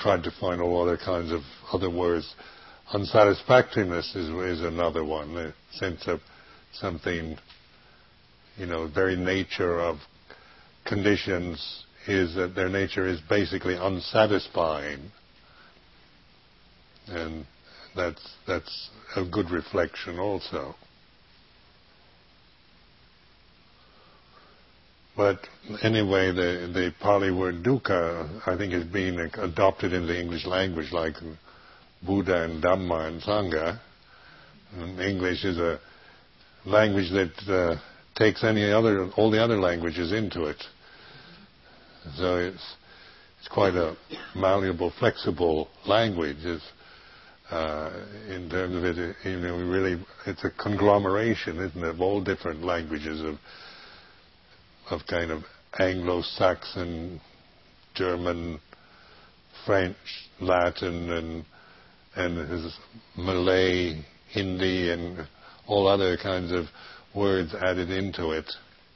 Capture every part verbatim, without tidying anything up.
tried to find all other kinds of other words. Unsatisfactoriness is, is another one, the sense of something, you know, very nature of conditions is that their nature is basically unsatisfying. And that's that's a good reflection also. But anyway, the the Pali word dukkha, I think, is being adopted in the English language, like Buddha and Dhamma and Sangha. And English is a language that uh, takes any other, all the other languages into it. So it's it's quite a malleable, flexible language. It's, uh, in terms of it, you know, really, it's a conglomeration, isn't it, of all different languages of of kind of Anglo-Saxon, German, French, Latin, and and his Malay, Hindi, and all other kinds of words added into it.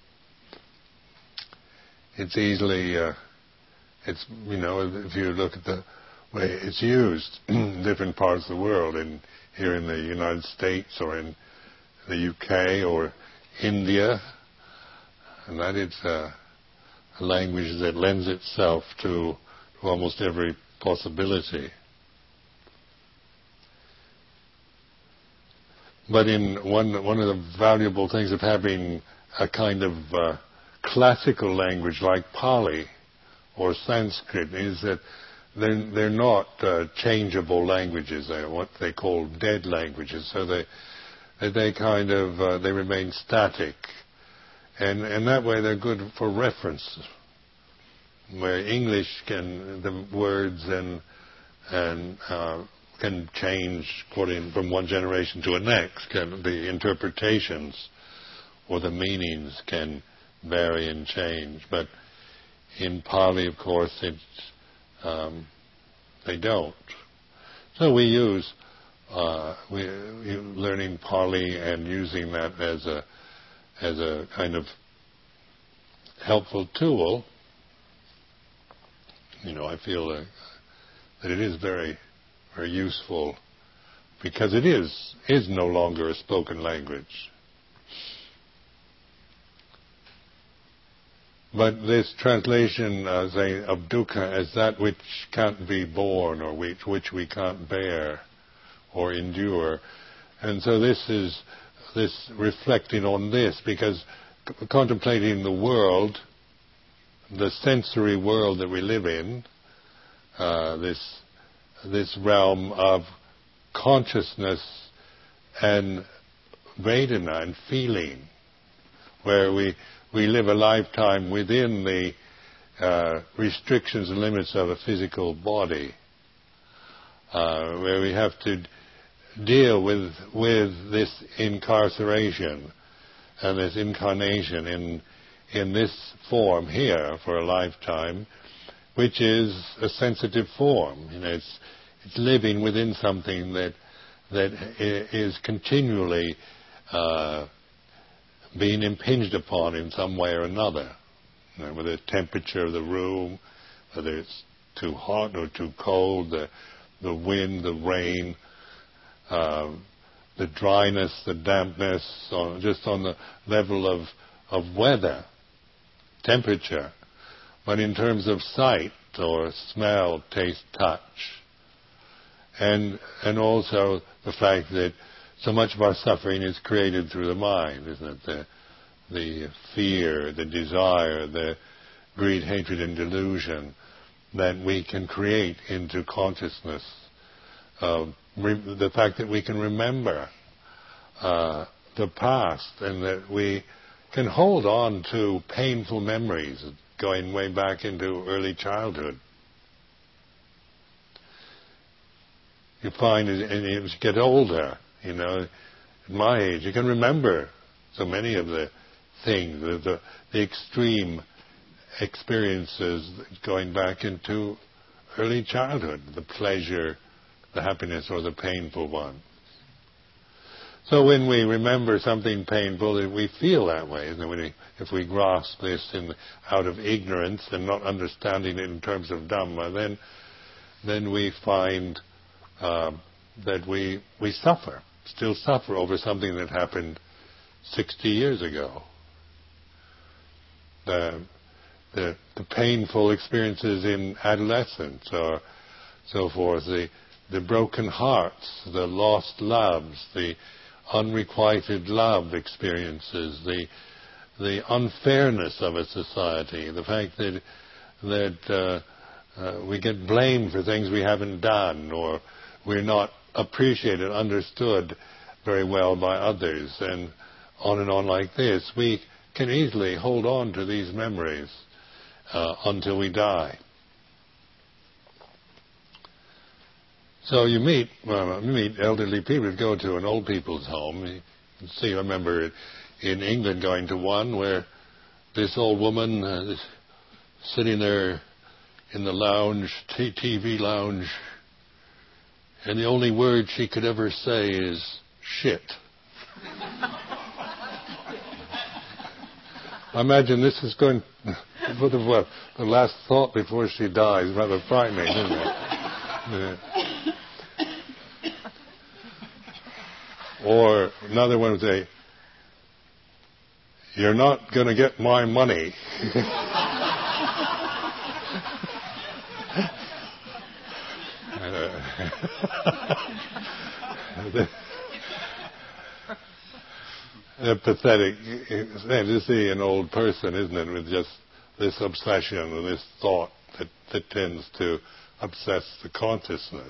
It's easily, uh, it's, you know, if you look at the way it's used in different parts of the world, in here in the United States or in the U K or India, and that is uh, a language that lends itself to, to almost every possibility. But in one one of the valuable things of having a kind of uh, classical language like Pali or Sanskrit is that they're, they're not uh, changeable languages. They're what they call dead languages. So they they kind of uh, they remain static. And, and that way they're good for reference, where English can, the words and and uh, can change according from one generation to the next. Can, the interpretations or the meanings can vary and change. But in Pali, of course, it's, um, they don't. So we use uh, we, learning Pali and using that as a as a kind of helpful tool. You know, I feel uh, that it is very, very useful because it is is no longer a spoken language. But this translation, uh, say, of dukkha as that which can't be borne or which which we can't bear or endure, and so this is. This reflecting on this, because c- contemplating the world, the sensory world that we live in, uh, this this realm of consciousness and Vedana and feeling, where we we live a lifetime within the uh, restrictions and limits of a physical body, uh, where we have to deal with with this incarceration and this incarnation in in this form here for a lifetime, which is a sensitive form. You know, it's it's living within something that that is continually uh, being impinged upon in some way or another. You know, whether the temperature of the room, whether it's too hot or too cold, the the wind, the rain. Uh, the dryness, the dampness, on, just on the level of, of weather, temperature. But in terms of sight or smell, taste, touch. And, and also the fact that so much of our suffering is created through the mind, isn't it? The, the fear, the desire, the greed, hatred, and delusion that we can create into consciousness. Uh, re- the fact that we can remember uh, the past and that we can hold on to painful memories going way back into early childhood. You find as, as you get older, you know, at my age, you can remember so many of the things, the, the, the extreme experiences going back into early childhood, the pleasure, the happiness, or the painful one. So when we remember something painful, we feel that way. Isn't it? When we, if we grasp this in, out of ignorance and not understanding it in terms of Dhamma, then then we find um, that we we suffer, still suffer over something that happened sixty years ago. The, the, the painful experiences in adolescence or so forth, the, the broken hearts, the lost loves, the unrequited love experiences, the, the unfairness of a society, the fact that, that uh, uh, we get blamed for things we haven't done, or we're not appreciated, understood very well by others, and on and on like this. We can easily hold on to these memories uh, until we die. So you meet well, you meet elderly people. You go to an old people's home. You can see, I remember in England going to one where this old woman uh, is sitting there in the lounge, t- TV lounge, and the only word she could ever say is shit. I imagine this is going for the, well, the last thought before she dies. Rather frightening, isn't it? Yeah. Or another one would say, "You're not going to get my money." Uh, pathetic to see an old person, isn't it, with just this obsession and this thought that, that tends to obsess the consciousness.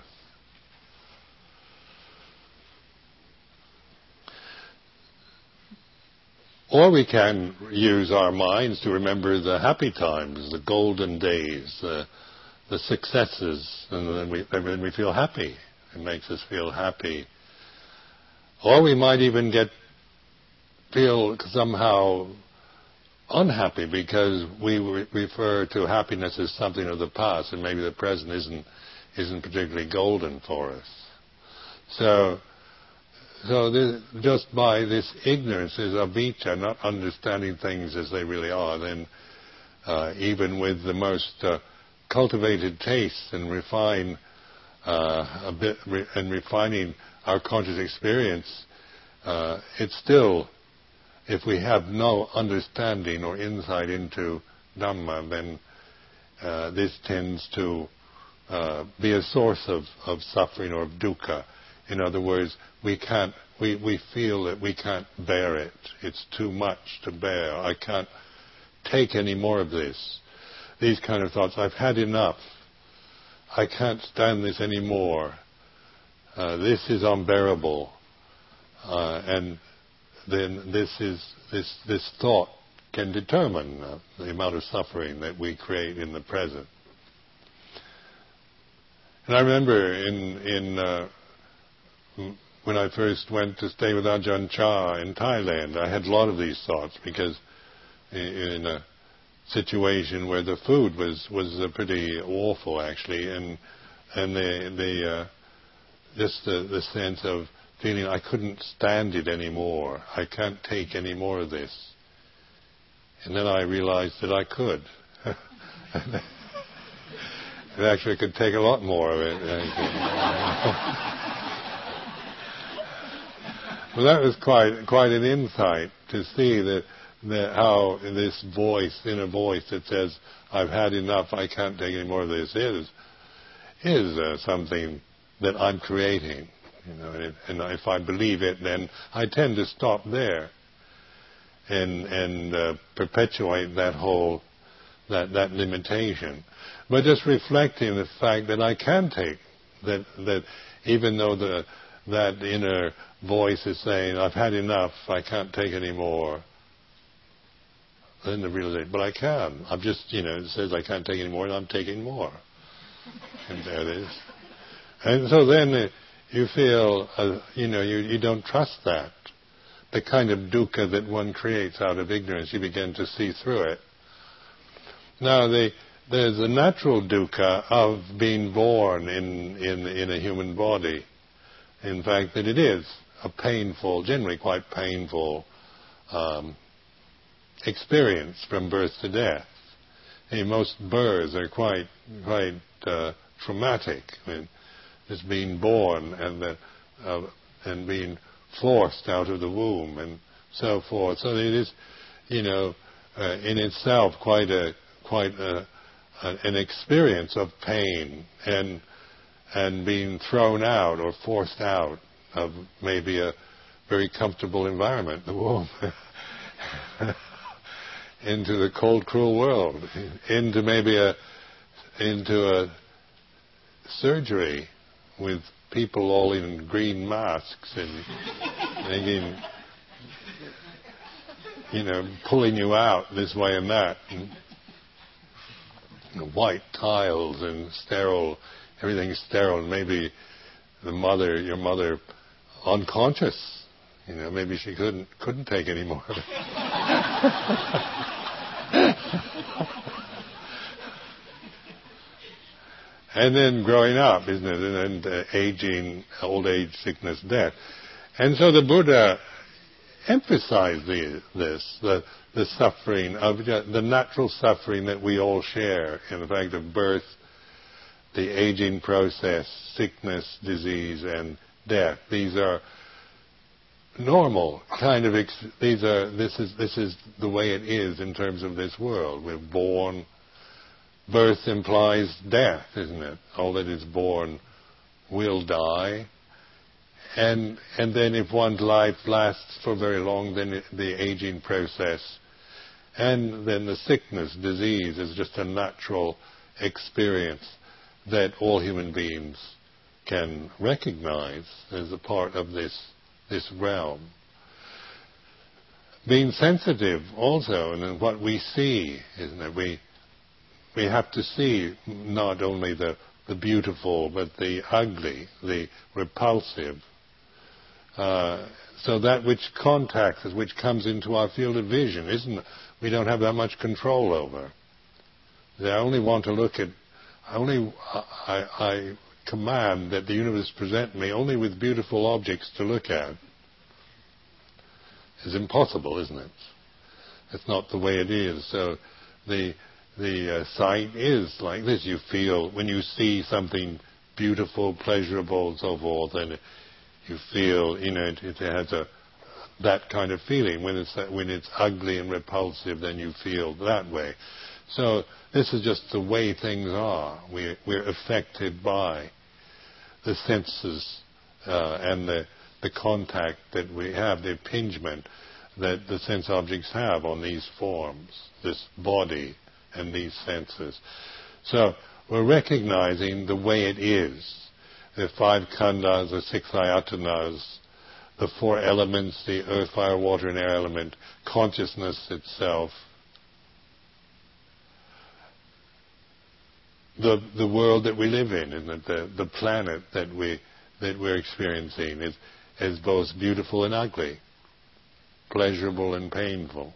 Or we can use our minds to remember the happy times, the golden days, uh, the successes, and then we, then we feel happy. It makes us feel happy. Or we might even get feel somehow unhappy because we re- refer to happiness as something of the past, and maybe the present isn't isn't particularly golden for us. So, so this, just by this ignorance, is avijja, not understanding things as they really are, then uh, even with the most uh, cultivated tastes and refine uh, a bit re- and refining our conscious experience, uh, it's still, if we have no understanding or insight into Dhamma, then uh, this tends to uh, be a source of, of suffering or of dukkha. In other words, we can't, we, we feel that we can't bear it. It's too much to bear. I can't take any more of this. These kind of thoughts. I've had enough. I can't stand this anymore. Uh, this is unbearable. Uh, and then this is this this thought can determine uh, the amount of suffering that we create in the present. And I remember in in uh, when I first went to stay with Ajahn Chah in Thailand, I had a lot of these thoughts because in a situation where the food was was uh, pretty awful actually, and and the the uh, just the, the sense of feeling I couldn't stand it anymore. I can't take any more of this. And then I realized that I could. And actually I could take a lot more of it. Well, that was quite quite an insight to see that, that how this voice, inner voice that says, I've had enough, I can't take any more of this, is, is uh, something that I'm creating. You know, and, it, and if I believe it, then I tend to stop there and and uh, perpetuate that whole that that limitation. But just reflecting the fact that I can take that that even though the that inner voice is saying I've had enough, I can't take any more. Then the realization, but I can. I'm just you know it says I can't take any more, and I'm taking more. And there it is. And so then. Uh, You feel, uh, you know, you, you don't trust that. The kind of dukkha that one creates out of ignorance, you begin to see through it. Now, the, there's a natural dukkha of being born in, in, in a human body. In fact, that it is a painful, generally quite painful um, experience from birth to death. I mean, most births are quite, quite uh, traumatic. I mean, just being born and the, uh, and being forced out of the womb and so forth. So it is, you know, uh, in itself quite a quite a, a, an experience of pain and and being thrown out or forced out of maybe a very comfortable environment, the womb, into the cold, cruel world, into maybe a into a surgery with people all in green masks and making, you know, pulling you out this way and that, and, you know, white tiles and sterile, everything's sterile, and maybe the mother, your mother, unconscious, you know, maybe she couldn't couldn't take any more of it. And then growing up, isn't it? And then uh, aging, old age, sickness, death. And so the Buddha emphasized the, this, the, the suffering, of the natural suffering that we all share, in the fact of birth, the aging process, sickness, disease, and death. These are normal kind of, ex- these are, this is, this is the way it is in terms of this world. We're born. Birth implies death, isn't it? All that is born will die. And and then if one's life lasts for very long, then it, the aging process. And then the sickness, disease, is just a natural experience that all human beings can recognize as a part of this, this realm. Being sensitive also, and what we see, isn't it? We We have to see not only the, the beautiful, but the ugly, the repulsive. Uh, so that which contacts us, which comes into our field of vision, isn't we don't have that much control over. I only want to look at, I only I, I command that the universe present me only with beautiful objects to look at. It's impossible, isn't it? It's not the way it is. So the The uh, sight is like this. You feel, when you see something beautiful, pleasurable, and so forth, and you feel, you know, it, it has a that kind of feeling. When it's when it's ugly and repulsive, then you feel that way. So this is just the way things are. We, we're affected by the senses uh, and the the contact that we have, the impingement that the sense objects have on these forms, this body, and these senses. So we're recognizing the way it is. The five khandhas, the six ayatanas, the four elements, the earth, fire, water, and air element, consciousness itself. The the world that we live in, and the the planet that we that we're experiencing is is both beautiful and ugly, pleasurable and painful.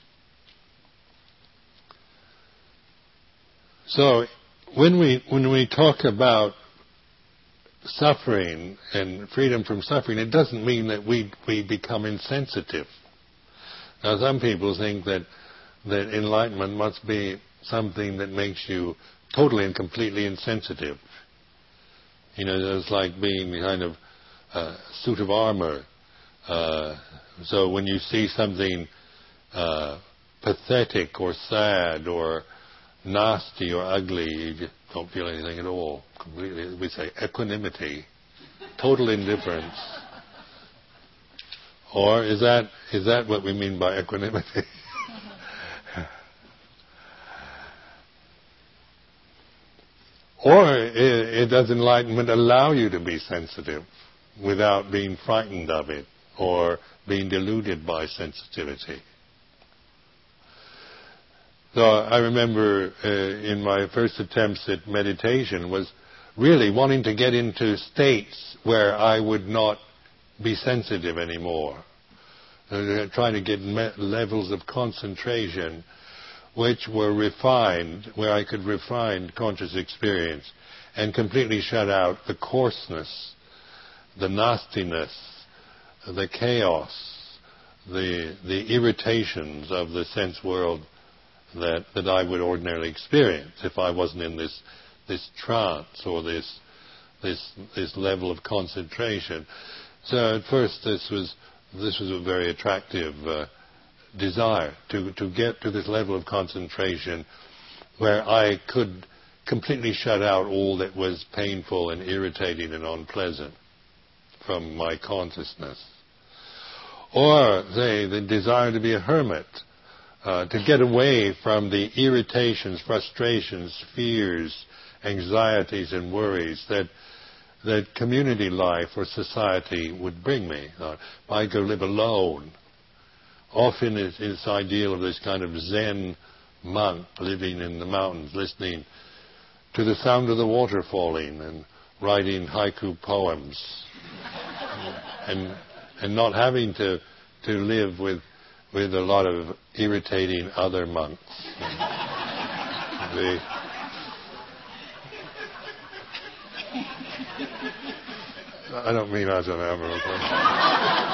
So when we when we talk about suffering and freedom from suffering, it doesn't mean that we we become insensitive. Now, some people think that that enlightenment must be something that makes you totally and completely insensitive. You know, it's like being kind of a suit of armor. Uh, so when you see something uh, pathetic or sad or nasty or ugly, you just don't feel anything at all. Completely, we say equanimity, total indifference. Or is that is that what we mean by equanimity? Or it, it does enlightenment allow you to be sensitive without being frightened of it or being deluded by sensitivity? So I remember uh, in my first attempts at meditation was really wanting to get into states where I would not be sensitive anymore. Uh, trying to get me- levels of concentration which were refined, where I could refine conscious experience and completely shut out the coarseness, the nastiness, the chaos, the the irritations of the sense world that, that I would ordinarily experience if I wasn't in this this trance or this this this level of concentration. So at first this was this was a very attractive uh, desire to to get to this level of concentration where I could completely shut out all that was painful and irritating and unpleasant from my consciousness. Or say the desire to be a hermit, uh, to get away from the irritations, frustrations, fears, anxieties and worries that that community life or society would bring me. Uh, I go live alone. Often it's this ideal of this kind of Zen monk living in the mountains, listening to the sound of the water falling and writing haiku poems, and and not having to to live with with a lot of irritating other monks. the, I don't mean as an American.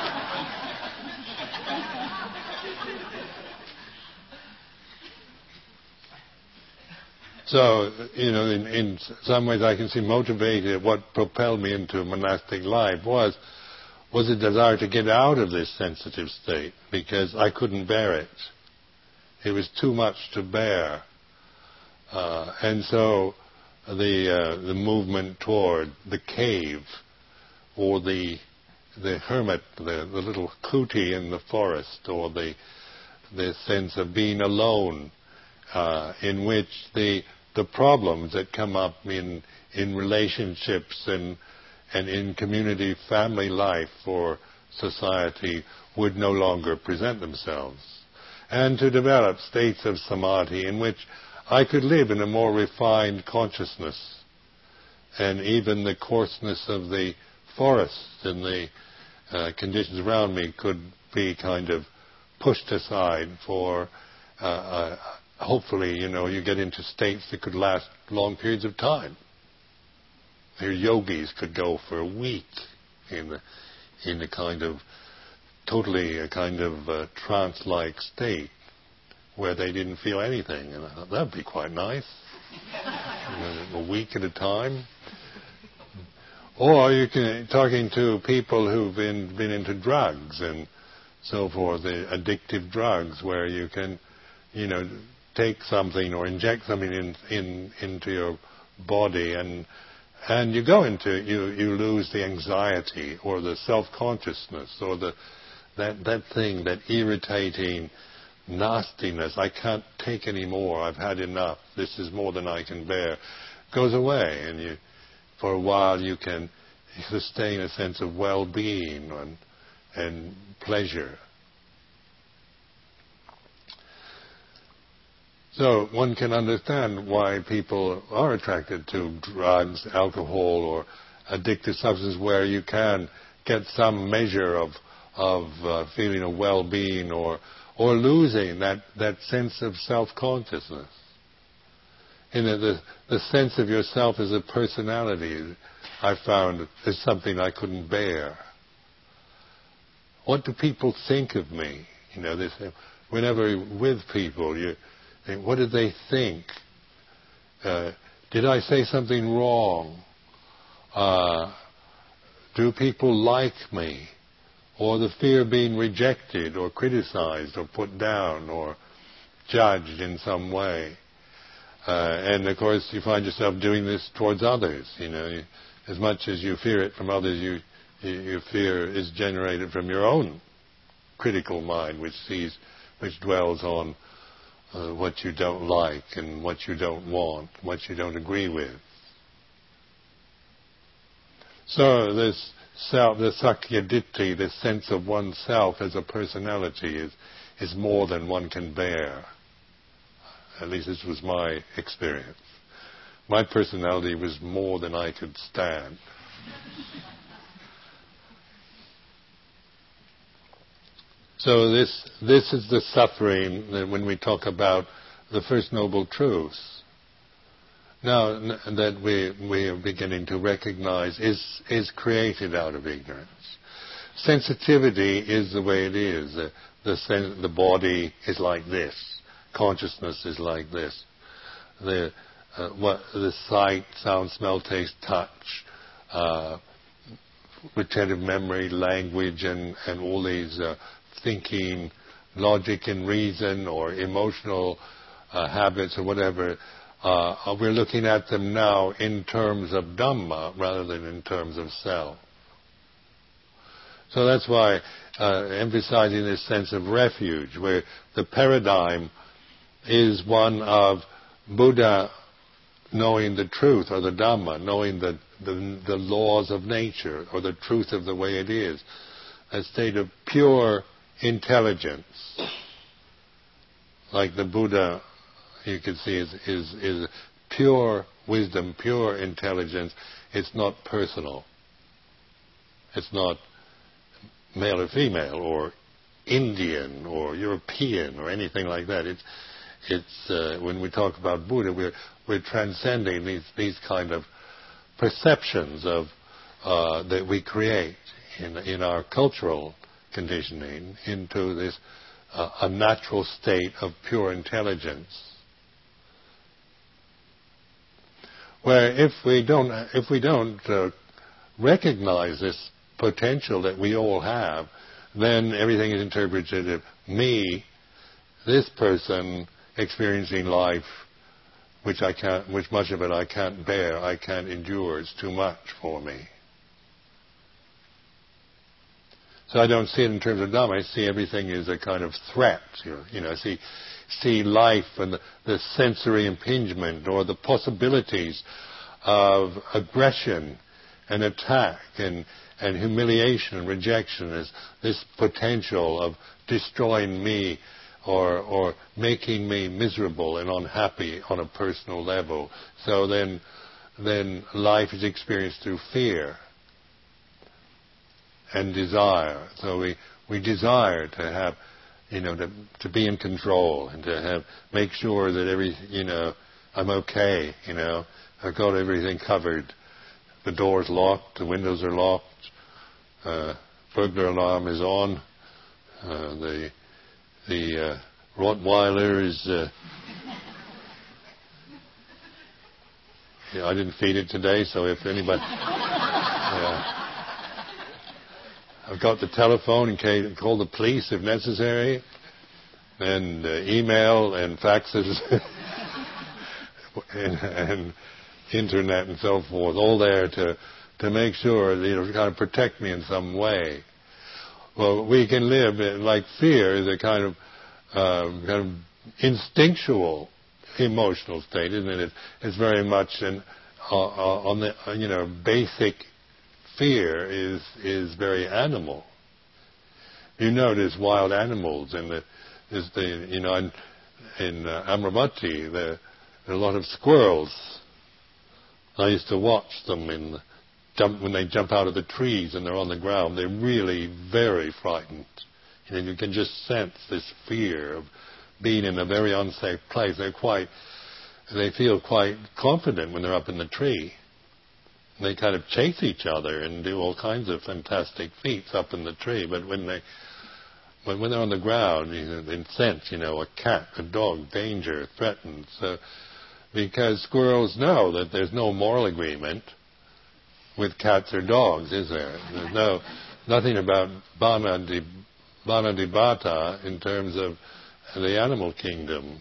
So, you know, in, in some ways I can see motivated, what propelled me into monastic life was was a desire to get out of this sensitive state because I couldn't bear it. It was too much to bear. Uh, and so the uh, the movement toward the cave or the the hermit, the, the little kuti in the forest, or the the sense of being alone, uh, in which the the problems that come up in in relationships and and in community family life or society would no longer present themselves, and to develop states of samadhi in which I could live in a more refined consciousness, and even the coarseness of the forest and the uh, conditions around me could be kind of pushed aside for uh, uh, hopefully, you know, you get into states that could last long periods of time. Their yogis could go for a week in the, in a kind of, totally a kind of uh, trance-like state where they didn't feel anything. And I thought, that'd be quite nice. You know, a week at a time. Or you can, talking to people who've been, been into drugs and so forth, the addictive drugs where you can, you know, take something or inject something in, in into your body, and and you go into you you lose the anxiety or the self-consciousness or the that that thing, that irritating nastiness. I can't take any more. I've had enough. This is more than I can bear. Goes away, and you for a while you can sustain a sense of well-being and and pleasure. So one can understand why people are attracted to drugs, alcohol, or addictive substances where you can get some measure of of uh, feeling of well-being or or losing that, that sense of self-consciousness. You know, the, the sense of yourself as a personality, I found, is something I couldn't bear. What do people think of me? You know, they say, whenever you're with people, you think, what did they think? Uh, did I say something wrong? Uh, do people like me? Or the fear of being rejected or criticized or put down or judged in some way. Uh, and of course you find yourself doing this towards others. You know, you, as much as you fear it from others, you, you, your fear is generated from your own critical mind, which sees, which dwells on uh, what you don't like and what you don't want, what you don't agree with. So this self, the Sakya Ditti, this sense of oneself as a personality, is is more than one can bear. At least this was my experience. My personality was more than I could stand. So this this is the suffering that when we talk about the First Noble Truths. Now that we we are beginning to recognize is is created out of ignorance. Sensitivity is the way it is. The the, sen- the body is like this. Consciousness is like this. The uh, what the sight, sound, smell, taste, touch, uh, retentive memory, language, and, and all these uh, thinking, logic and reason, or emotional uh, habits, or whatever. Uh, we're looking at them now in terms of Dhamma rather than in terms of self. So that's why uh, emphasizing this sense of refuge, where the paradigm is one of Buddha knowing the truth, or the Dhamma, knowing the, the, the laws of nature, or the truth of the way it is, a state of pure intelligence, like the Buddha, you can see, is, is, is pure wisdom, pure intelligence. It's not personal. It's not male or female, or Indian, or European, or anything like that. It's, it's uh, when we talk about Buddha, we're we're transcending these these kind of perceptions of uh, that we create in in our cultural conditioning into this uh, a natural state of pure intelligence. Where if we don't if we don't uh, recognize this potential that we all have, then everything is interpreted as me, this person experiencing life, which I can't, which much of it I can't bear, I can't endure. It's too much for me. So I don't see it in terms of Dhamma. I see everything as a kind of threat. You know, you know see, see life and the, the sensory impingement, or the possibilities of aggression and attack and and humiliation and rejection as this potential of destroying me, or or making me miserable and unhappy on a personal level. So then then life is experienced through fear and desire. So we, we desire to have, you know, to to be in control, and to have make sure that every, you know, I'm okay, you know, I've got everything covered. The door's locked, the windows are locked, uh, burglar alarm is on, uh, the the uh, Rottweiler is. Uh, yeah, I didn't feed it today, so if anybody, yeah, I've got the telephone in case call the police if necessary, and uh, email and faxes, and, and internet and so forth, all there to to make sure that, you know, kind of protect me in some way. Well, we can live like fear is a kind of uh, kind of instinctual emotional state, isn't it? It's, it's very much an uh, uh, on the uh, you know basic fear is is very animal. You notice wild animals, and the is the you know in, in uh, Amaravati there are a lot of squirrels. I used to watch them in the jump when they jump out of the trees and they're on the ground. They're really very frightened. You know, you can just sense this fear of being in a very unsafe place. They're quite, they feel quite confident when they're up in the tree. They kind of chase each other and do all kinds of fantastic feats up in the tree. But when they, when, when they're on the ground, you know, they sense, you know, a cat, a dog, danger, threatened. So, because squirrels know that there's no moral agreement with cats or dogs, is there? There's no nothing about Banadibata in terms of the animal kingdom.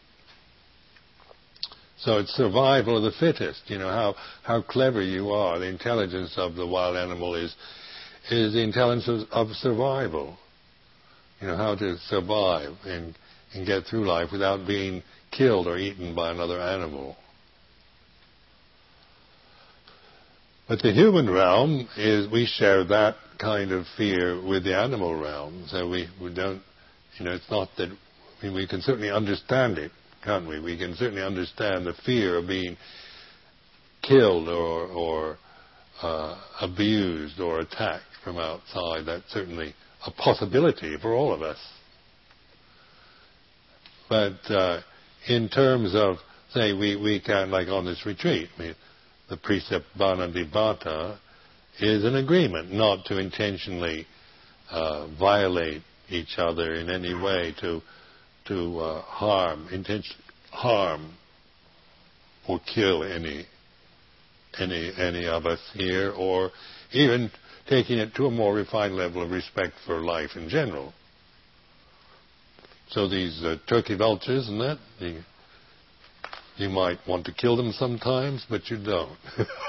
So it's survival of the fittest. You know how how clever you are. The intelligence of the wild animal is is the intelligence of, of survival. You know how to survive and and get through life without being killed or eaten by another animal. But the human realm is, we share that kind of fear with the animal realm. So we, we don't, you know, it's not that, I mean, we can certainly understand it, can't we? We can certainly understand the fear of being killed or, or uh, abused or attacked from outside. That's certainly a possibility for all of us. But uh, in terms of, say, we, we can, like on this retreat, I mean, the precept Banadibata is an agreement not to intentionally uh, violate each other in any way, to to uh, harm, intentionally harm. or kill any any any of us here, or even taking it to a more refined level of respect for life in general. So these uh, turkey vultures and that, you, you might want to kill them sometimes, but you don't.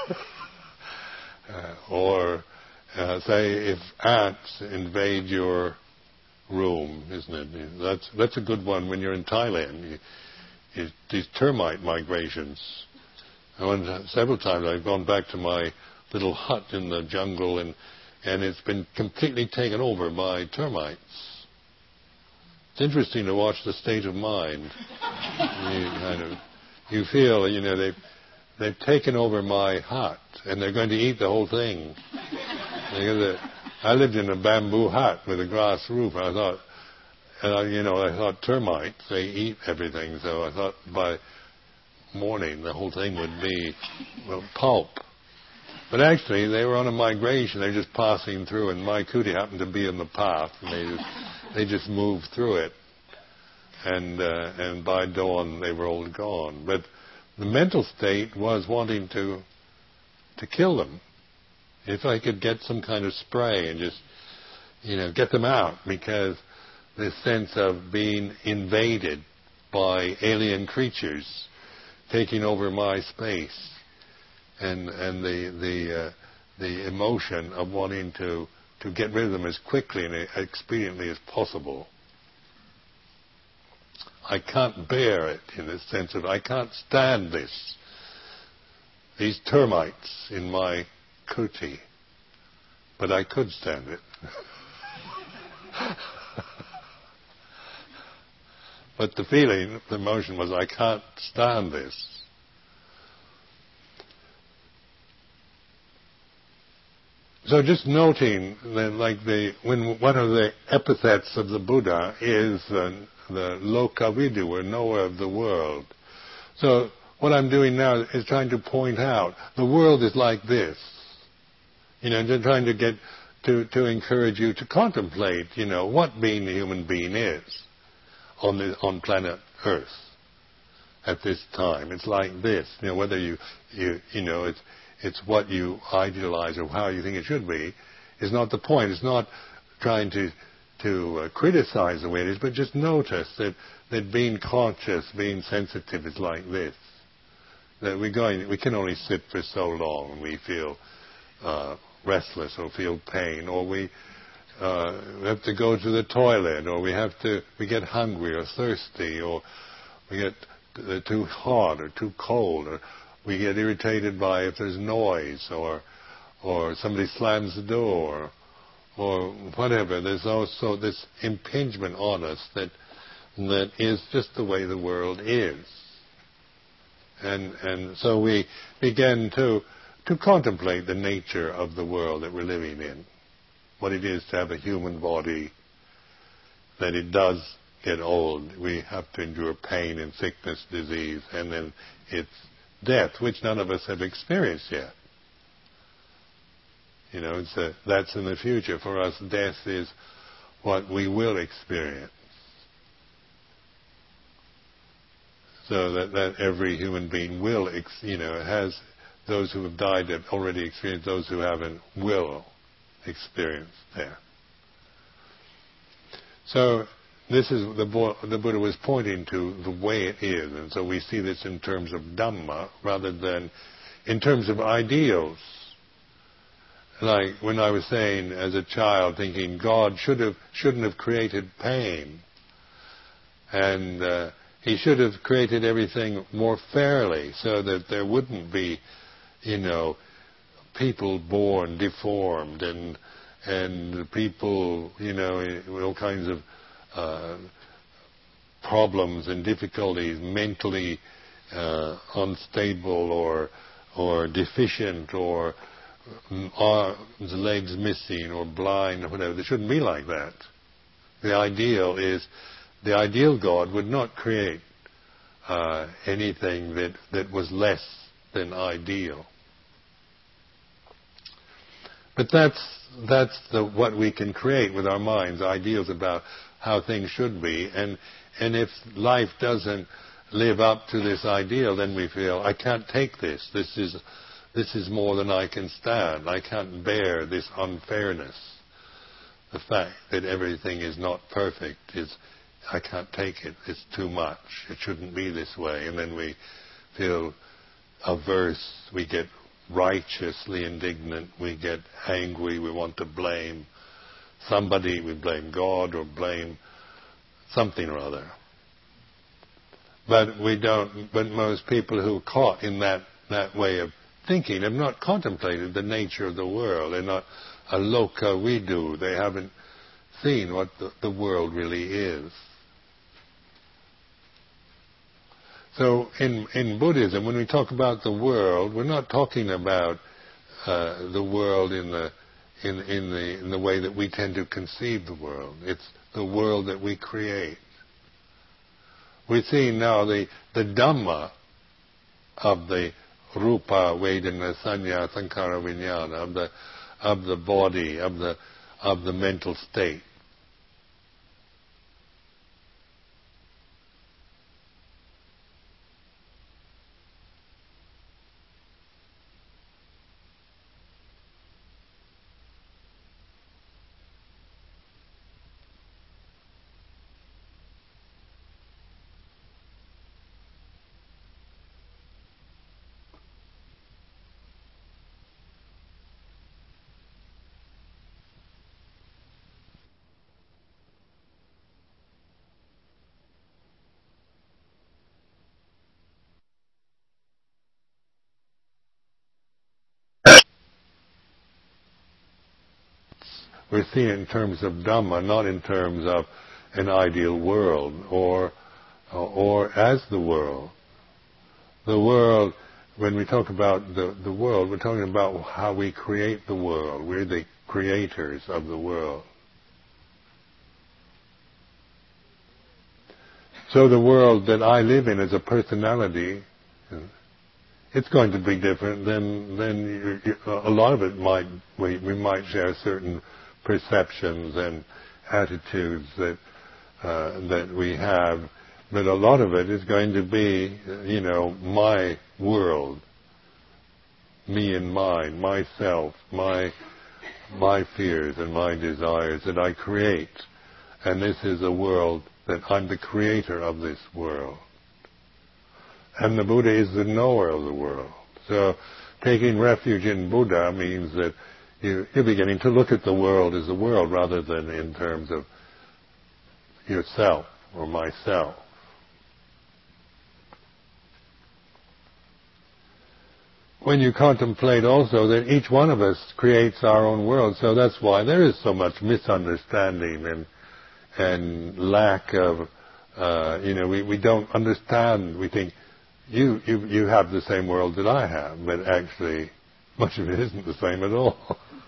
uh, or uh, say if ants invade your room, isn't it? That's that's a good one when you're in Thailand. You, you, these termite migrations. I went several times. I've gone back to my little hut in the jungle, and and it's been completely taken over by termites. It's interesting to watch the state of mind. you kind of, you feel, you know, they've they've taken over my hut, and they're going to eat the whole thing. Gonna, I lived in a bamboo hut with a glass roof, and I thought, and I, you know, I thought termites, they eat everything, so I thought by morning the whole thing would be, well, pulp. But actually, they were on a migration. They were just passing through, and my cootie happened to be in the path, and they just, they just moved through it. And uh, and by dawn, they were all gone. But the mental state was wanting to to kill them. If I could get some kind of spray and just, you know, get them out, because this sense of being invaded by alien creatures taking over my space, and and the the uh, the emotion of wanting to to get rid of them as quickly and expediently as possible. I can't bear it in the sense of I can't stand this. These termites in my cootie, but I could stand it. But the feeling, the emotion was, I can't stand this. So just noting that, like the when one of the epithets of the Buddha is uh, the Lokavidu, or knower of the world. So what I'm doing now is trying to point out the world is like this. You know, just trying to get to to encourage you to contemplate, you know, what being a human being is on the on planet Earth at this time. It's like this. You know, whether you you you know it's it's what you idealize or how you think it should be is not the point. It's not trying to to uh, criticize the way it is, but just notice that that being conscious, being sensitive is like this. That we're going, we can only sit for so long, and we feel uh, restless or feel pain, or we uh, have to go to the toilet, or we have to, we get hungry or thirsty, or we get uh, too hot or too cold, or we get irritated by if there's noise, or or somebody slams the door, or whatever. There's also this impingement on us that that is just the way the world is. And and so we begin to to contemplate the nature of the world that we're living in, what it is to have a human body, that it does get old. We have to endure pain and sickness, disease, and then it's death, which none of us have experienced yet. You know, it's a, that's in the future. For us, death is what we will experience. So that, that every human being will, ex, you know, has those who have died have already experienced, those who haven't will experience death. So this is the, the Buddha was pointing to the way it is, and so we see this in terms of Dhamma rather than in terms of ideals. Like when I was saying as a child, thinking God should have shouldn't have created pain, and uh, He should have created everything more fairly, so that there wouldn't be, you know, people born deformed and and people, you know, with all kinds of uh, problems and difficulties, mentally uh, unstable or or deficient, or arms, legs missing, or blind, or whatever. It shouldn't be like that. The ideal is, the ideal God would not create uh, anything that, that was less than ideal. But that's that's the, what we can create with our minds, ideals about how things should be. And and if life doesn't live up to this ideal, then we feel, I can't take this. This is, this is more than I can stand. I can't bear this unfairness. The fact that everything is not perfect is, I can't take it. It's too much. It shouldn't be this way. And then we feel averse. We get righteously indignant. We get angry. We want to blame somebody. We blame God or blame something or other. But we don't. But most people who are caught in that that way of thinking have not contemplated the nature of the world. They're not aloka we do. They haven't seen what the, the world really is. So in in Buddhism, when we talk about the world, we're not talking about uh, the world in the in in the in the way that we tend to conceive the world. It's the world that we create. We're seeing now the the Dhamma of the Rupa, Vedana, Sanya, Sankhara, Vijnana, of the of the body, of the of the mental state. We're seeing it in terms of Dhamma, not in terms of an ideal world or or as the world. The world, when we talk about the, the world, we're talking about how we create the world. We're the creators of the world. So the world that I live in as a personality, it's going to be different than than you, you, a lot of it might we, we might share certain perceptions and attitudes that uh, that we have, but a lot of it is going to be, you know, my world, me and mine, myself, my my fears and my desires that I create, and this is a world that I'm the creator of this world. And the Buddha is the knower of the world. So taking refuge in Buddha means that you, you're beginning to look at the world as a world rather than in terms of yourself or myself. When you contemplate also that each one of us creates our own world, so that's why there is so much misunderstanding and and lack of, uh, you know, we, we don't understand. We think you, you you have the same world that I have, but actually much of it isn't the same at all.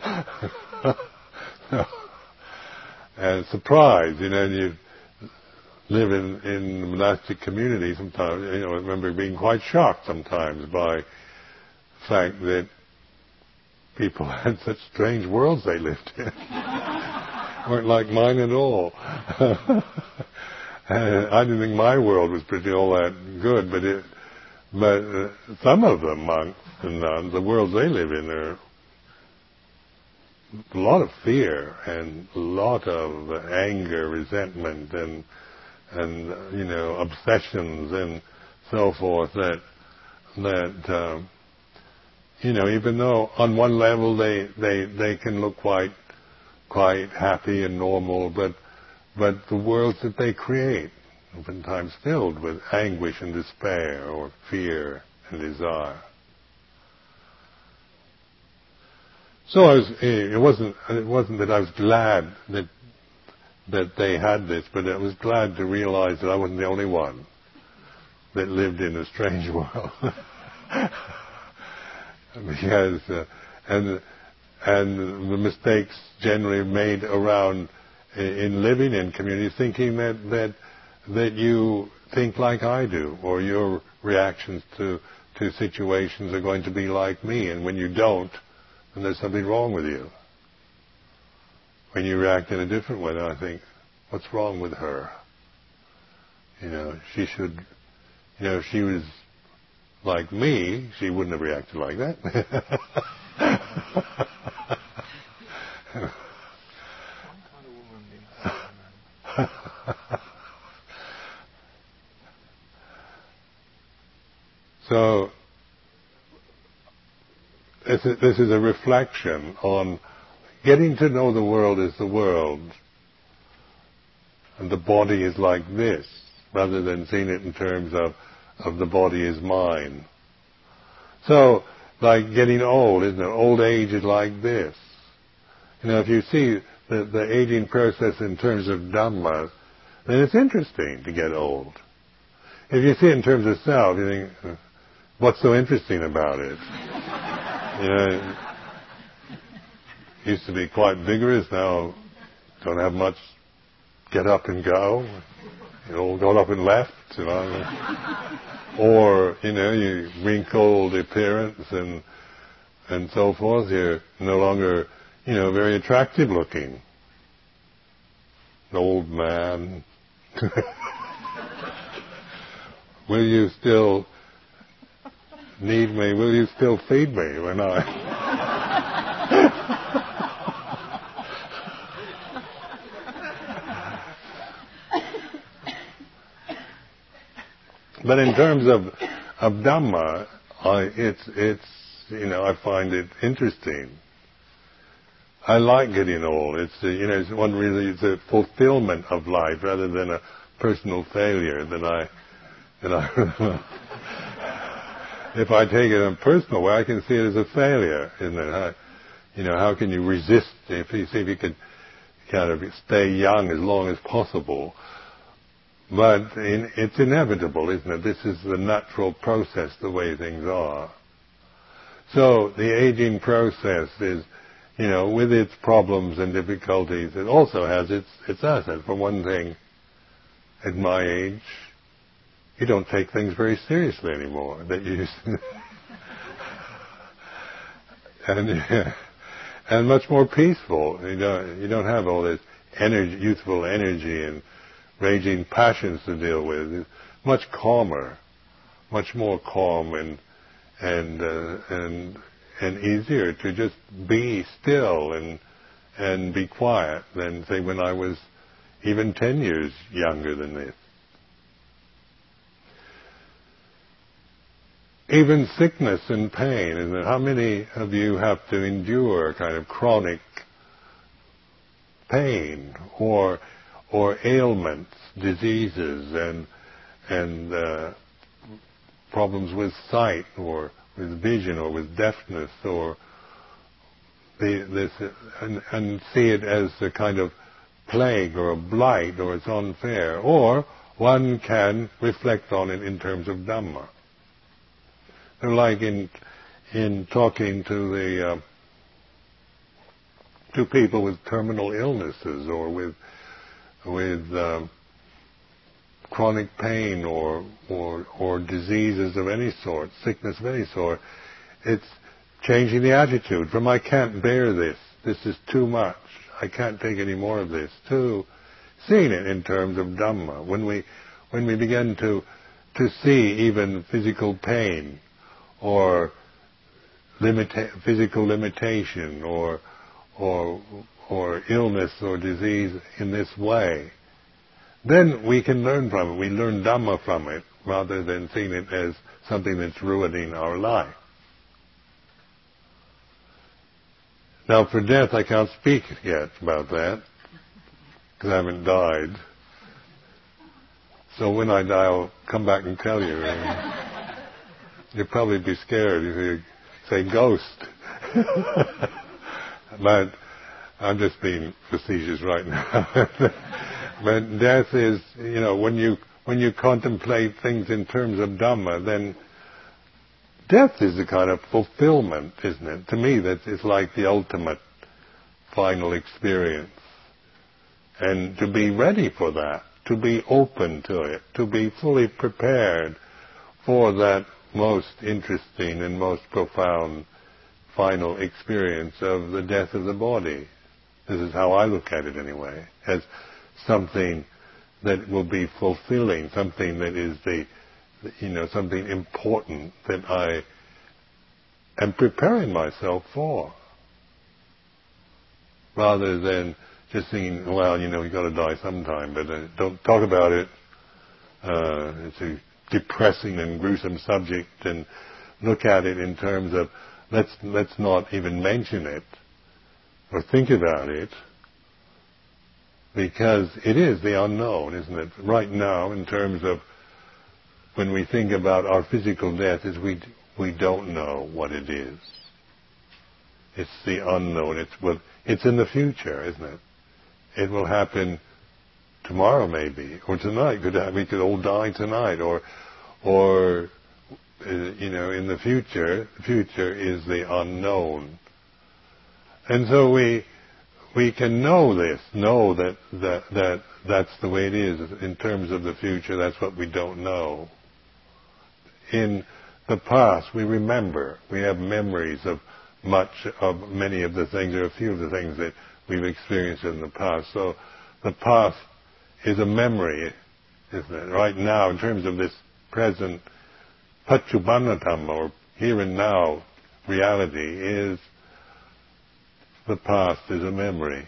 And surprise, you know, you live in in the monastic community sometimes. You know, I remember being quite shocked sometimes by the fact that people had such strange worlds they lived in. Weren't like mine at all. I didn't think my world was pretty all that good, but it, but uh, some of the monks and nuns, the worlds they live in, are a lot of fear and a lot of anger, resentment, and and uh, you know, obsessions and so forth. That that um, you know, even though on one level they they they can look quite. quite happy and normal, but but the worlds that they create, oftentimes filled with anguish and despair or fear and desire. So I was, it wasn't it wasn't that I was glad that that they had this, but I was glad to realize that I wasn't the only one that lived in a strange world. Because uh, and. And the mistakes generally made around in living in communities, thinking that, that that you think like I do, or your reactions to to situations are going to be like me, and when you don't, then there's something wrong with you. When you react in a different way, then I think, what's wrong with her? You know, she should, You know, if she was like me, she wouldn't have reacted like that. So, this is, this is a reflection on getting to know the world as the world, and the body is like this, rather than seeing it in terms of, of the body is mine. So, like getting old, isn't it? Old age is like this. You know, if you see the, the aging process in terms of Dhamma, then it's interesting to get old. If you see it in terms of self, you think, what's so interesting about it? You know, used to be quite vigorous, now don't have much get up and go. You know, got up and left, you know. Or, you know, you wrinkled appearance and and so forth, you're no longer, you know, very attractive looking. An old man. Will you still need me? Will you still feed me when I... But in terms of of Dhamma, I, it's it's you know I find it interesting. I like getting old. It's a, you know it's one really it's a fulfillment of life rather than a personal failure. That I that I if I take it in a personal way, I can see it as a failure, isn't it? I, you know, how can you resist if you see if you could kind of stay young as long as possible? But in, it's inevitable, isn't it? This is the natural process, the way things are. So the aging process is, you know, with its problems and difficulties, it also has its its assets. For one thing, at my age, you don't take things very seriously anymore. That you used to and yeah, and much more peaceful. You don't you don't have all this energy, youthful energy and raging passions to deal with. It's much calmer, much more calm and and uh, and and easier to just be still and and be quiet than say when I was even ten years younger than this. Even sickness and pain, isn't it? How many of you have to endure kind of chronic pain or or ailments, diseases, and and uh, problems with sight, or with vision, or with deafness, or the, this, and, and see it as a kind of plague or a blight, or it's unfair, or one can reflect on it in terms of Dhamma. And like in in talking to the uh, to people with terminal illnesses, or with with uh, chronic pain or, or or diseases of any sort, sickness of any sort, it's changing the attitude from I can't bear this, this is too much, I can't take any more of this, to seeing it in terms of Dhamma. When we when we begin to to see even physical pain or limita- physical limitation or or or illness or disease in this way, then we can learn from it. We learn Dhamma from it, rather than seeing it as something that's ruining our life. Now for death, I can't speak yet about that, because I haven't died. So when I die, I'll come back and tell you. And you'll probably be scared if you say ghost. But I'm just being facetious right now. But death is, you know, when you when you contemplate things in terms of Dhamma, then death is a kind of fulfillment, isn't it? To me, that is like the ultimate final experience. And to be ready for that, to be open to it, to be fully prepared for that most interesting and most profound final experience of the death of the body. This is how I look at it anyway, as something that will be fulfilling, something that is the you know, something important that I am preparing myself for, rather than just thinking, well, you know, you got to die sometime, but uh, don't talk about it. Uh, it's a depressing and gruesome subject, and look at it in terms of let's let's not even mention it or think about it, because it is the unknown, isn't it? Right now, in terms of when we think about our physical death, is we we don't know what it is. It's the unknown. It's what it's in the future, isn't it? It will happen tomorrow, maybe, or tonight. Could we could all die tonight, or or uh, you know, in the future. The future is the unknown, and so we we can know this, know that that that that's the way it is in terms of the future. That's what we don't know. In the past, we remember. We have memories of much of many of the things, or a few of the things that we've experienced in the past. So the past is a memory, isn't it? Right now, in terms of this present Paccuppanna Dhamma, or here and now reality, is the past is a memory.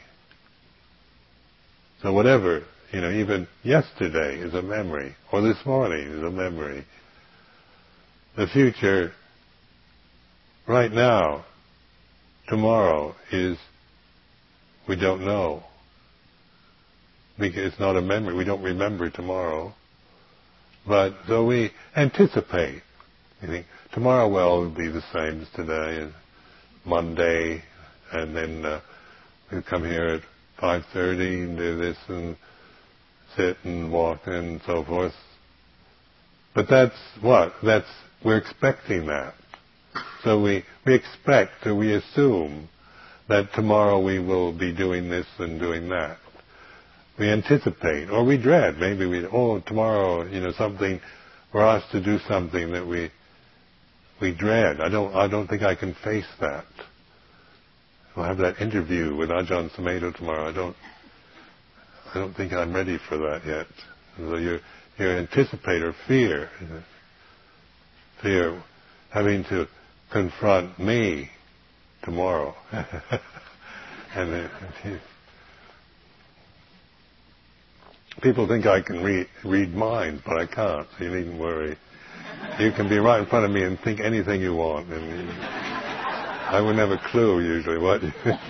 So whatever, you know, even yesterday is a memory, or this morning is a memory. The future, right now, tomorrow, is, we don't know. Because it's not a memory. We don't remember tomorrow. But so we anticipate. You think, tomorrow, well, it'll be the same as today, and Monday, and then uh, we'll come here at five thirty and do this and sit and walk and so forth. But that's what? That's, we're expecting that. So we, we expect, or we assume, that tomorrow we will be doing this and doing that. We anticipate, or we dread. Maybe we, oh, tomorrow, you know, something, we're asked to do something that we we dread. I don't, I don't think I can face that. We'll have that interview with Ajahn Sumedho tomorrow. I don't, I don't think I'm ready for that yet. So you, you anticipate or fear, fear having to confront me tomorrow. and it, it, people think I can read, read minds, but I can't, so you needn't worry. You can be right in front of me and think anything you want, and you, I wouldn't have a clue usually what you think.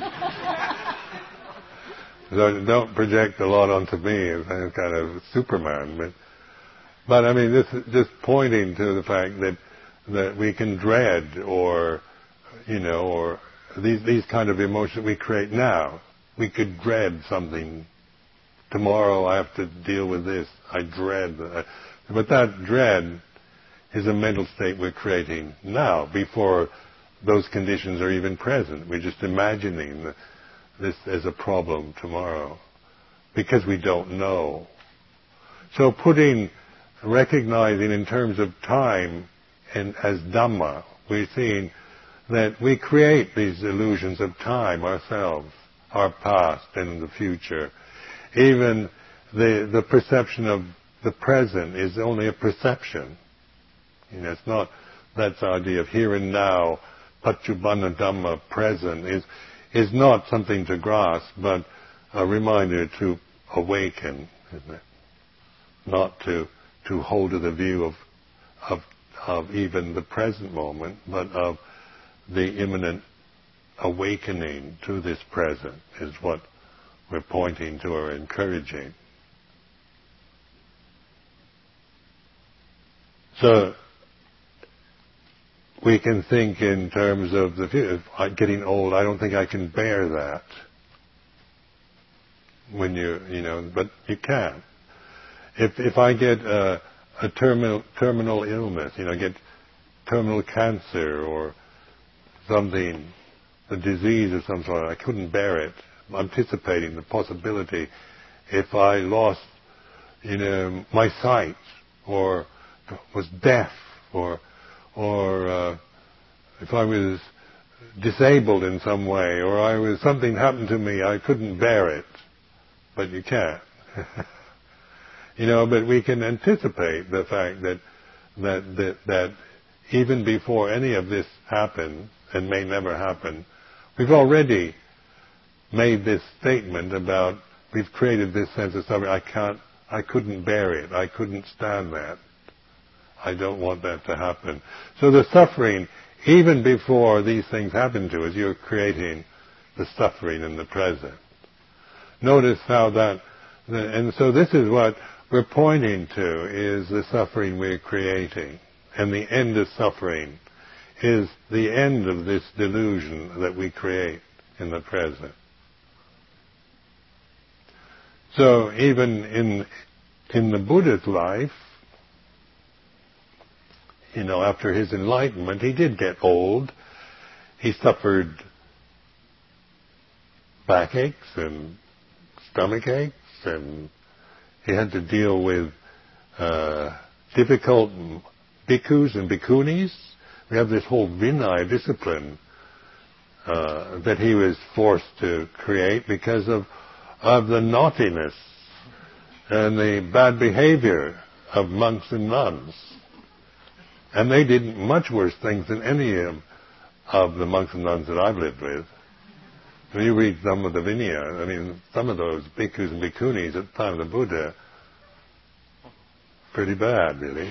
So don't project a lot onto me as kind of Superman. But, but I mean, this is just pointing to the fact that that we can dread, or you know, or these these kind of emotions we create now. We could dread something. Tomorrow I have to deal with this. I dread that. But that dread is a mental state we're creating now, before those conditions are even present. We're just imagining this as a problem tomorrow, because we don't know. So putting, recognizing in terms of time and as Dhamma, we're seeing that we create these illusions of time ourselves, our past and the future. Even the the perception of the present is only a perception. You know, it's not, that's the idea of here and now, Paccuppanna Dhamma, present, is is not something to grasp, but a reminder to awaken, isn't it? Not to to hold to the view of of of even the present moment, but of the imminent awakening to this present is what we're pointing to or encouraging. So we can think in terms of the future. If I'm getting old, I don't think I can bear that. When you, you know, but you can. If if I get a, a terminal terminal illness, you know, get terminal cancer or something, a disease of some sort, I couldn't bear it. I'm anticipating the possibility if I lost, you know, my sight, or was deaf, or or uh, if I was disabled in some way, or I was something happened to me, I couldn't bear it. But you can't. You know, but we can anticipate the fact that that, that, that even before any of this happens, and may never happen, we've already made this statement about, we've created this sense of suffering. I can't, I couldn't bear it. I couldn't stand that. I don't want that to happen. So the suffering, even before these things happen to us, you're creating the suffering in the present. Notice how that, and so this is what we're pointing to, is the suffering we're creating. And the end of suffering is the end of this delusion that we create in the present. So even in in the Buddha's life, you know, after his enlightenment, he did get old. He suffered backaches and stomach aches, and he had to deal with uh, difficult bhikkhus and bhikkhunis. We have this whole Vinaya discipline uh, that he was forced to create because of of the naughtiness and the bad behavior of monks and nuns. And they did much worse things than any of, of the monks and nuns that I've lived with. When you read some of the Vinaya, I mean, some of those bhikkhus and bhikkhunis at the time of the Buddha, pretty bad, really.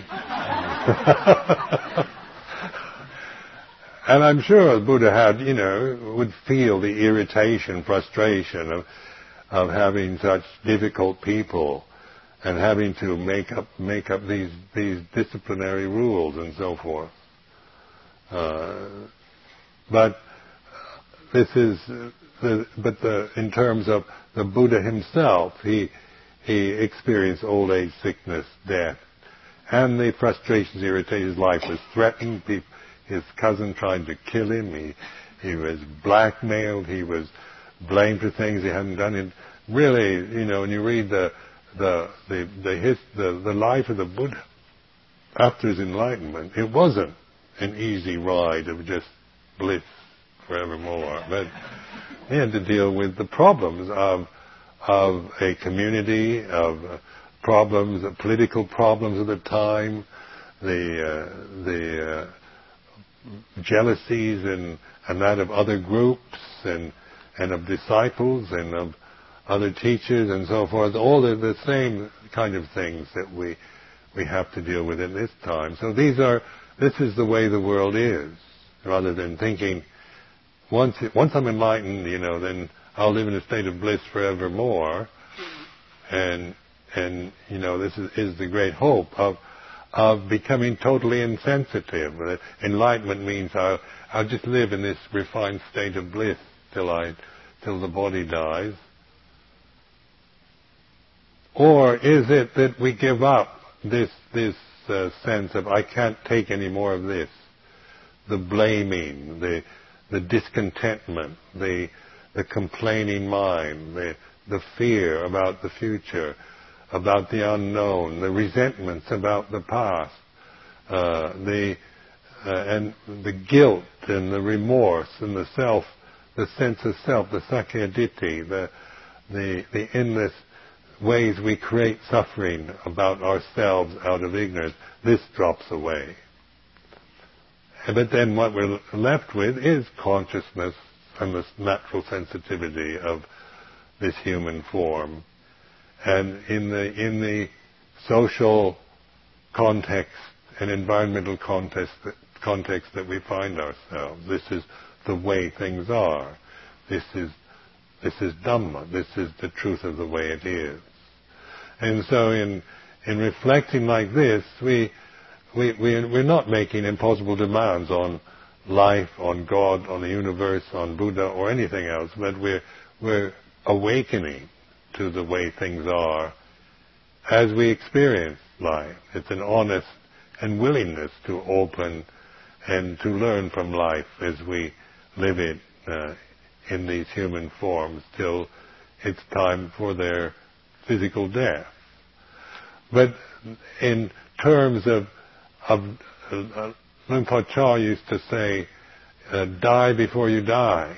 And I'm sure the Buddha had, you know, would feel the irritation, frustration of of having such difficult people and having to make up make up these these disciplinary rules and so forth. Uh, but this is the, but the in terms of the Buddha himself, he he experienced old age, sickness, death, and the frustrations, irritations. His life was threatened. His cousin tried to kill him. He he was blackmailed. He was blamed for things he hadn't done. And really, you know, when you read the the the the, his, the the life of the Buddha after his enlightenment, it wasn't an easy ride of just bliss forevermore. But he had to deal with the problems of of a community, of uh, problems, uh, political problems of the time, the uh, the uh, jealousies and and that of other groups and and of disciples and of other teachers and so forth, all the, the same kind of things that we we have to deal with in this time. So these are, this is the way the world is, rather than thinking, once it, once I'm enlightened, you know, then I'll live in a state of bliss forevermore, and and you know, this is, is the great hope of of becoming totally insensitive. Enlightenment means I'll I'll just live in this refined state of bliss till I till the body dies. Or is it that we give up this this uh, sense of I can't take any more of this, the blaming, the the discontentment, the the complaining mind, the the fear about the future, about the unknown, the resentments about the past, uh, the uh, and the guilt and the remorse and the self, the sense of self, the sakkaya ditthi, the the the endless ways we create suffering about ourselves out of ignorance, this drops away. But then what we're left with is consciousness and this natural sensitivity of this human form. And in the in the social context and environmental context that, context that we find ourselves, this is the way things are. This is this is Dhamma. This is the truth of the way it is. And so in in reflecting like this, we, we, we, we're not making impossible demands on life, on God, on the universe, on Buddha, or anything else, but we're, we're awakening to the way things are as we experience life. It's an honest and willingness to open and to learn from life as we live it uh, in these human forms till it's time for their physical death. But in terms of, of uh, Luang Por Chah used to say, uh, die before you die.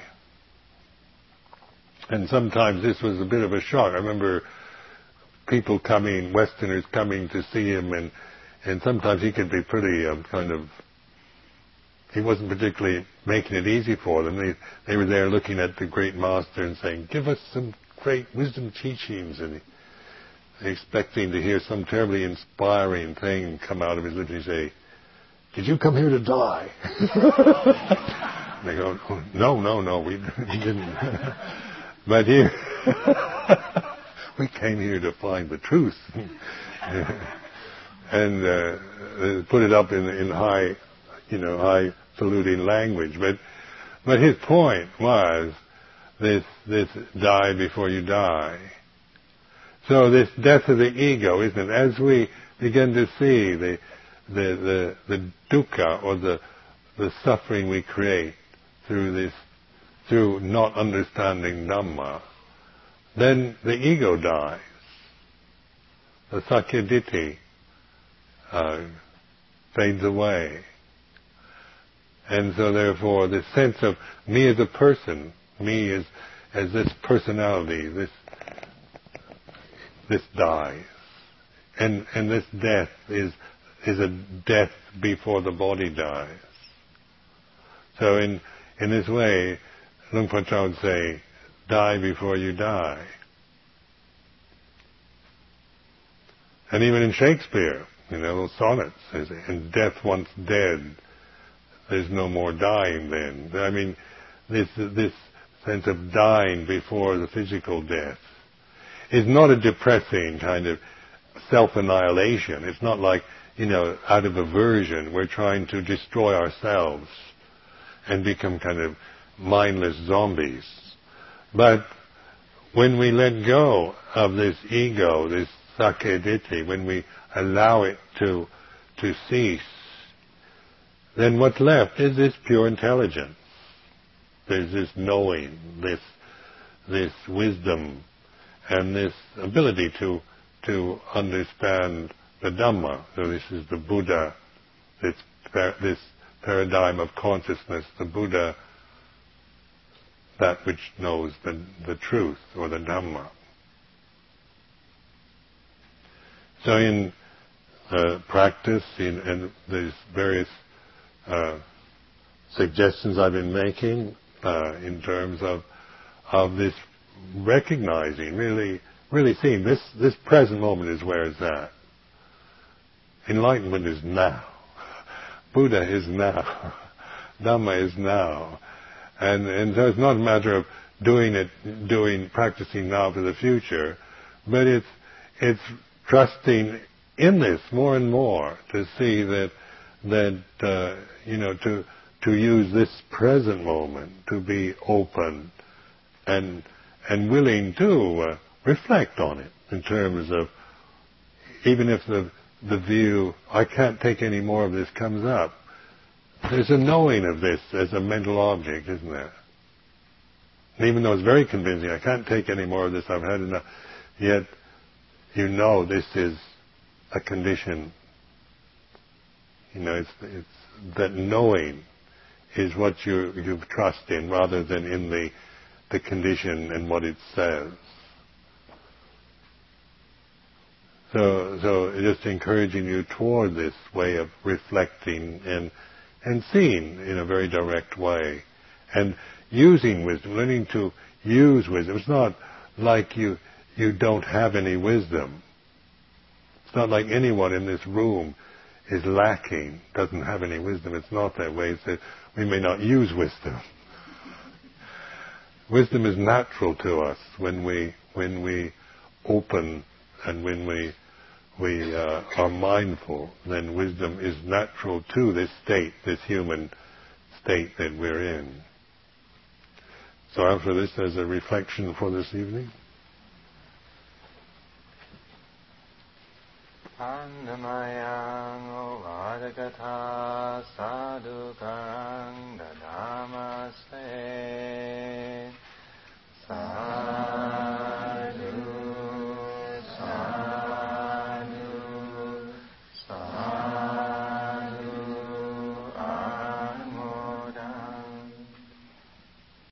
And sometimes this was a bit of a shock. I remember people coming, Westerners coming to see him, and and sometimes he could be pretty um, kind of, he wasn't particularly making it easy for them. They, they were there looking at the great master and saying, give us some great wisdom teachings, and he, expecting to hear some terribly inspiring thing come out of his lips. And he'd say, did you come here to die? They go, oh, no, no, no, we, we didn't. But here, we came here to find the truth. And uh, put it up in, in high, you know, high-falutin language. But, but his point was this, this die before you die. So this death of the ego, isn't it? As we begin to see the, the, the, the dukkha, or the, the suffering we create through this, through not understanding Dhamma, then the ego dies. The sakkayaditthi uh, fades away. And so therefore this sense of me as a person, me as, as this personality, this, this dies. And, and this death is, is a death before the body dies. So in, in this way, Luang Por Chah would say, die before you die. And even in Shakespeare, you know, sonnets, and death once dead, there's no more dying then. I mean, this, this sense of dying before the physical death is not a depressing kind of self-annihilation. It's not like, you know, out of aversion, we're trying to destroy ourselves and become kind of mindless zombies. But when we let go of this ego, this sakkayaditthi, when we allow it to to cease, then what's left is this pure intelligence. There's this knowing, this this wisdom, and this ability to to understand the Dhamma. So this is the Buddha, this this paradigm of consciousness, the Buddha, that which knows the, the truth, or the Dhamma. So in uh, practice, in, in these various uh, suggestions I've been making, uh, in terms of of this recognizing, really, really seeing this this present moment is where it's at. Enlightenment is now. Buddha is now. Dhamma is now. And, and so it's not a matter of doing it, doing, practicing now for the future, but it's, it's trusting in this more and more to see that, that, uh, you know, to, to use this present moment to be open and, and willing to uh, reflect on it in terms of, even if the, the view, I can't take any more of this, comes up, there's a knowing of this as a mental object, isn't there? And even though it's very convincing, I can't take any more of this, I've had enough, yet you know this is a condition. You know, it's, it's that knowing is what you you trust in, rather than in the the condition and what it says. So, so just encouraging you toward this way of reflecting and and seeing in a very direct way, and using wisdom, learning to use wisdom. It's not like you you don't have any wisdom. It's not like anyone in this room is lacking, doesn't have any wisdom. It's not that way. It's that we may not use wisdom. Wisdom is natural to us when we when we open and when we we uh, are mindful. Then wisdom is natural to this state, this human state that we're in. So after this, there's a reflection for this evening. Andamayang Vadagata Sadhukang Dadamaste Sadhukang